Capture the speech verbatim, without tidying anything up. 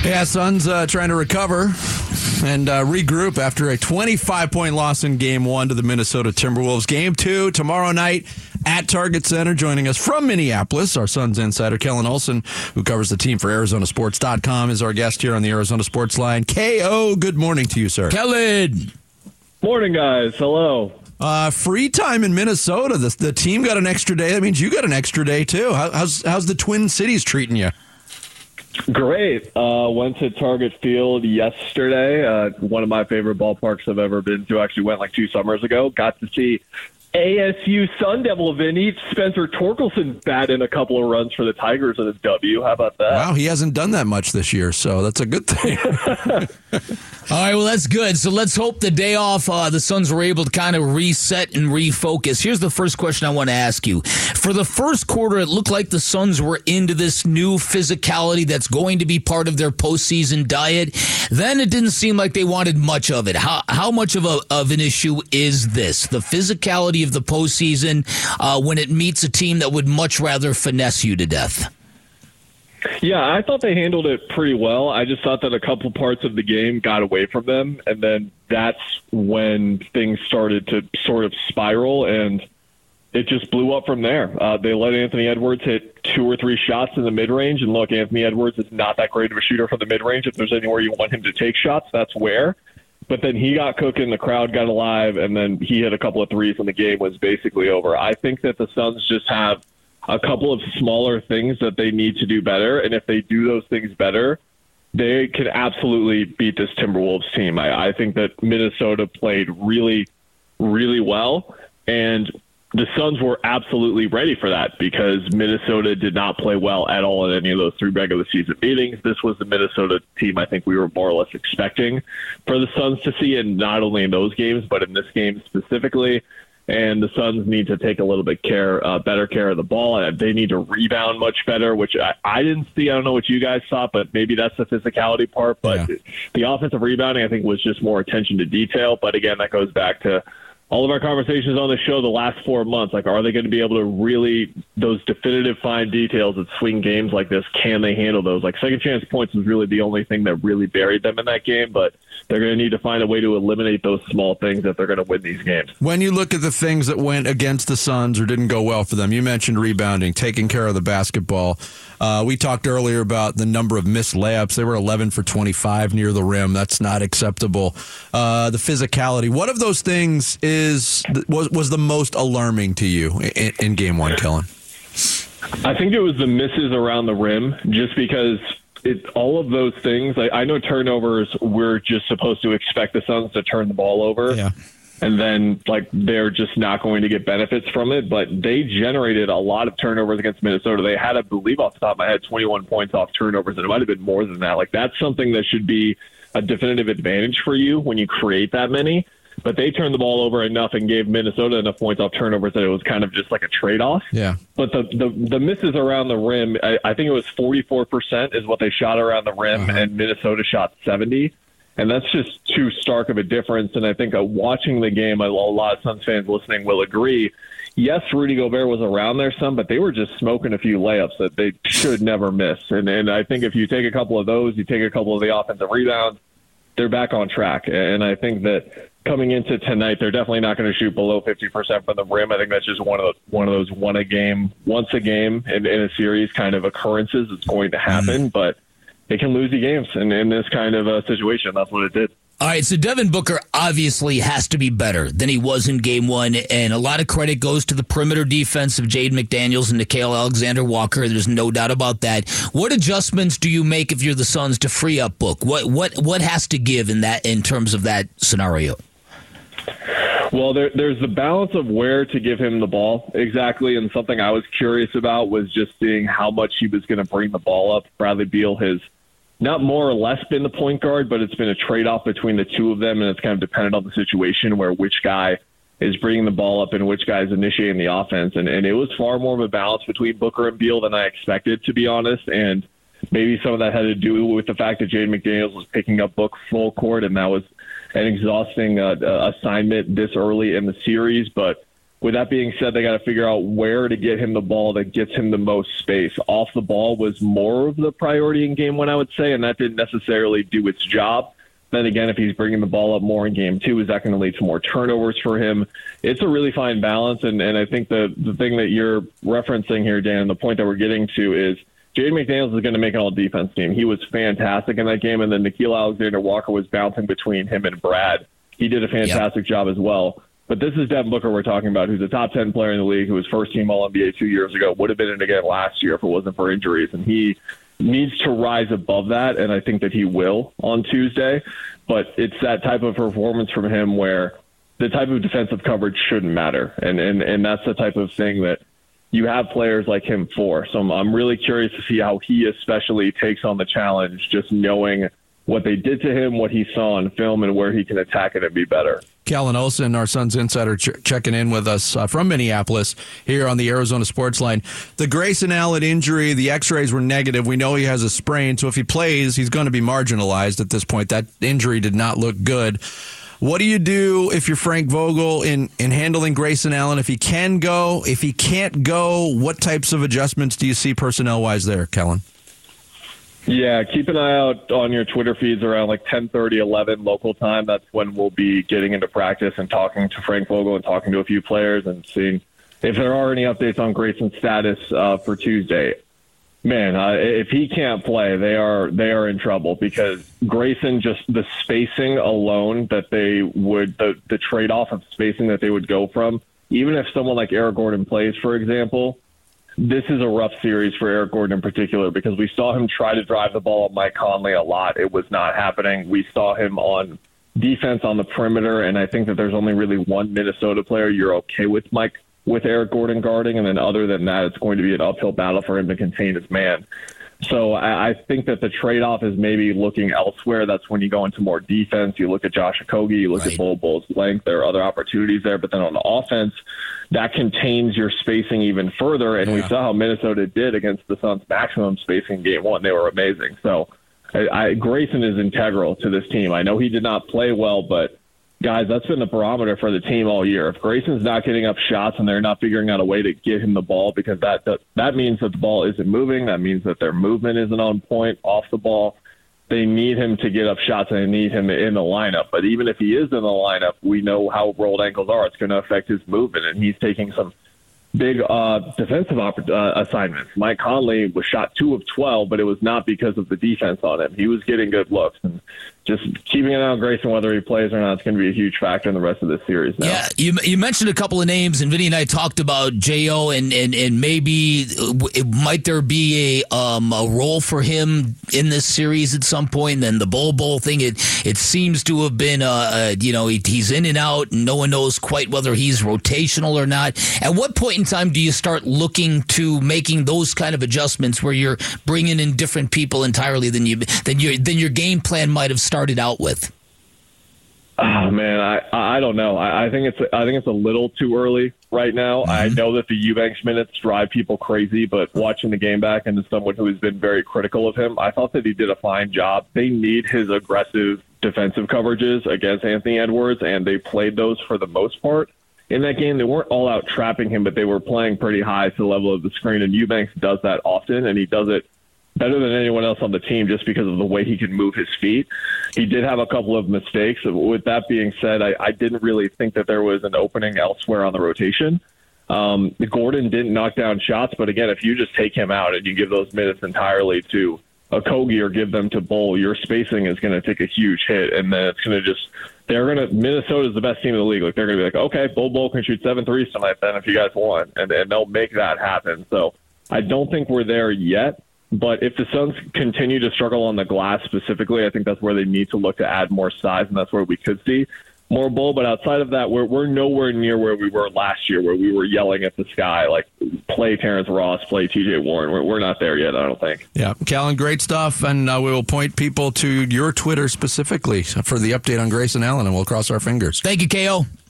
Yeah, Suns uh, trying to recover and uh, regroup after a twenty-five point loss in Game one to the Minnesota Timberwolves. Game two tomorrow night at Target Center. Joining us from Minneapolis, our Suns insider, Kellen Olson, who covers the team for Arizona Sports dot com, is our guest here on the Arizona Sports Line. K O, good morning to you, sir. Kellen. Morning, guys. Hello. Uh, free time in Minnesota. The, the team got an extra day. That means you got an extra day, too. How, how's, how's the Twin Cities treating you? Great. Uh, went to Target Field yesterday. Uh, one of my favorite ballparks I've ever been to. Actually went like two summers ago. Got to see A S U Sun Devil Vinny Spencer Torkelson bat in a couple of runs for the Tigers in a W. How about that? Wow, he hasn't done that much this year, so that's a good thing. All right, well, that's good. So let's hope the day off, uh, the Suns were able to kind of reset and refocus. Here's the first question I want to ask you. For the first quarter, it looked like the Suns were into this new physicality that's going to be part of their postseason diet. Then it didn't seem like they wanted much of it. How how much of a of an issue is this? The physicality of the postseason uh, when it meets a team that would much rather finesse you to death? Yeah, I thought they handled it pretty well. I just thought that a couple parts of the game got away from them, and then that's when things started to sort of spiral, and it just blew up from there. Uh, they let Anthony Edwards hit two or three shots in the mid-range, and look, Anthony Edwards is not that great of a shooter from the mid-range. If there's anywhere you want him to take shots, that's where. But then he got cooking, the crowd got alive, and then he hit a couple of threes, and the game was basically over. I think that the Suns just have a couple of smaller things that they need to do better, and if they do those things better, they can absolutely beat this Timberwolves team. I, I think that Minnesota played really, really well, and the Suns were absolutely ready for that because Minnesota did not play well at all in any of those three regular season meetings. This was the Minnesota team I think we were more or less expecting for the Suns to see, and not only in those games, but in this game specifically. And the Suns need to take a little bit care, uh, better care of the ball. They need to rebound much better, which I, I didn't see. I don't know what you guys thought, but maybe that's the physicality part. But yeah. The offensive rebounding, I think, was just more attention to detail. But again, that goes back to all of our conversations on the show the last four months. Like, are they going to be able to really, those definitive fine details that swing games like this, can they handle those? Like, second chance points was really the only thing that really buried them in that game, but they're going to need to find a way to eliminate those small things if they're going to win these games. When you look at the things that went against the Suns or didn't go well for them, you mentioned rebounding, taking care of the basketball. Uh, we talked earlier about the number of missed layups. They were eleven for twenty-five near the rim. That's not acceptable. Uh, the physicality. What of those things is was was the most alarming to you in, in game one, Kellen? I think it was the misses around the rim, just because it, all of those things, I, I know turnovers, we're just supposed to expect the Suns to turn the ball over. Yeah. And then, like, they're just not going to get benefits from it. But they generated a lot of turnovers against Minnesota. They had, I believe, off the top of my head, twenty-one points off turnovers, and it might have been more than that. Like, that's something that should be a definitive advantage for you when you create that many. But they turned the ball over enough and gave Minnesota enough points off turnovers that it was kind of just like a trade-off. Yeah. But the the, the misses around the rim, I, I think it was forty-four percent is what they shot around the rim, uh-huh. and Minnesota shot seventy. And that's just too stark of a difference. And I think uh, watching the game, a, a lot of Suns fans listening will agree. Yes, Rudy Gobert was around there some, but they were just smoking a few layups that they should never miss. And and I think if you take a couple of those, you take a couple of the offensive rebounds, they're back on track. And I think that coming into tonight, they're definitely not going to shoot below fifty percent from the rim. I think that's just one of the, one of those one a game, once a game in, in a series kind of occurrences. It's going to happen, mm. but they can lose the games. And in this kind of a situation, that's what it did. All right, so Devin Booker obviously has to be better than he was in game one, and a lot of credit goes to the perimeter defense of Jaden McDaniels and Nickeil Alexander-Walker. There's no doubt about that. What adjustments do you make if you're the Suns to free up Book? What what what has to give in that in terms of that scenario? Well, there, there's the balance of where to give him the ball exactly, and something I was curious about was just seeing how much he was going to bring the ball up. Bradley Beal has not more or less been the point guard, but it's been a trade-off between the two of them, and it's kind of dependent on the situation where which guy is bringing the ball up and which guy is initiating the offense. And, and it was far more of a balance between Booker and Beal than I expected, to be honest, and maybe some of that had to do with the fact that Jaden McDaniels was picking up Book full court, and that was an exhausting uh, uh, assignment this early in the series. But With that being said, they got to figure out where to get him the ball that gets him the most space. Off the ball was more of the priority in game one, I would say, and that didn't necessarily do its job. Then again, if he's bringing the ball up more in game two, is that going to lead to more turnovers for him? It's a really fine balance, and, and I think the, the thing that you're referencing here, Dan, the point that we're getting to is Jaden McDaniels is going to make an all-defense team. He was fantastic in that game, and then Nickeil Alexander-Walker was bouncing between him and Brad. He did a fantastic yep. job as well. But this is Devin Booker we're talking about, who's a top ten player in the league, who was first-team All N B A two years ago, would have been in again last year if it wasn't for injuries. And he needs to rise above that, and I think that he will on Tuesday. But it's that type of performance from him where the type of defensive coverage shouldn't matter. And, and, and that's the type of thing that you have players like him for. So I'm, I'm really curious to see how he especially takes on the challenge, just knowing what they did to him, what he saw on film, and where he can attack it and be better. Callan Olson, our Suns insider, ch- checking in with us uh, from Minneapolis here on the Arizona Sports Line. The Grayson Allen injury, the x-rays were negative. We know he has a sprain, so if he plays, he's going to be marginalized at this point. That injury did not look good. What do you do if you're Frank Vogel in, in handling Grayson Allen? If he can go, if he can't go, what types of adjustments do you see personnel-wise there, Callan? Yeah, keep an eye out on your Twitter feeds around like ten thirty, eleven local time. That's when we'll be getting into practice and talking to Frank Vogel and talking to a few players and seeing if there are any updates on Grayson's status uh, for Tuesday. Man, uh, if he can't play, they are they are in trouble, because Grayson, just the spacing alone that they would, the, the trade-off of spacing that they would go from, even if someone like Eric Gordon plays, for example, this is a rough series for Eric Gordon in particular, because we saw him try to drive the ball at Mike Conley a lot. It was not happening. We saw him on defense on the perimeter, and I think that there's only really one Minnesota player you're okay with Mike with Eric Gordon guarding, and then other than that, it's going to be an uphill battle for him to contain his man. So I, I think that the trade-off is maybe looking elsewhere. That's when you go into more defense. You look at Josh Okogie, you look right. at Bol Bol's length. There are other opportunities there, but then on the offense, that contains your spacing even further, and yeah. we saw how Minnesota did against the Suns' maximum spacing in game one. They were amazing. So I, I, Grayson is integral to this team. I know he did not play well, but guys, that's been the barometer for the team all year. If Grayson's not getting up shots and they're not figuring out a way to get him the ball, because that that, that means that the ball isn't moving, that means that their movement isn't on point off the ball. They need him to get up shots, and they need him in the lineup. But even if he is in the lineup, we know how rolled ankles are. It's going to affect his movement, and he's taking some big uh, defensive opp- uh, assignments. Mike Conley was shot two of twelve, but it was not because of the defense on him. He was getting good looks, and just keeping an eye on Grayson, whether he plays or not, is going to be a huge factor in the rest of this series now. Yeah, you you mentioned a couple of names, and Vinny and I talked about J O, and, and, and maybe it, might there be a um, a role for him in this series at some point. And then the Bol Bol thing, it it seems to have been, uh, uh, you know, he, he's in and out, and no one knows quite whether he's rotational or not. At what point in time do you start looking to making those kind of adjustments where you're bringing in different people entirely than you than your than your game plan might have started out with? Oh man, I I don't know. I, I think it's I think it's a little too early right now. Mm-hmm. I know that the Eubanks minutes drive people crazy, but watching the game back, and as someone who has been very critical of him, I thought that he did a fine job. They need his aggressive defensive coverages against Anthony Edwards, and they played those for the most part in that game. They weren't all out trapping him, but they were playing pretty high to the level of the screen, and Eubanks does that often, and he does it better than anyone else on the team just because of the way he can move his feet. He did have a couple of mistakes. With that being said, I, I didn't really think that there was an opening elsewhere on the rotation. Um, Gordon didn't knock down shots, but again, if you just take him out and you give those minutes entirely to Okogie or give them to Bol, your spacing is going to take a huge hit, and then it's going to just they're going to Minnesota's the best team in the league. Like they're going to be like, okay, Bol Bol can shoot seven threes tonight, then if you guys want, and, and they'll make that happen. So I don't think we're there yet. But if the Suns continue to struggle on the glass specifically, I think that's where they need to look to add more size, and that's where we could see more Bol. But outside of that, we're we're nowhere near where we were last year, where we were yelling at the sky, like, play Terrence Ross, play T J Warren. We're, we're not there yet, I don't think. Yeah, Callan, great stuff, and uh, we will point people to your Twitter specifically for the update on Grayson Allen, and we'll cross our fingers. Thank you, K O.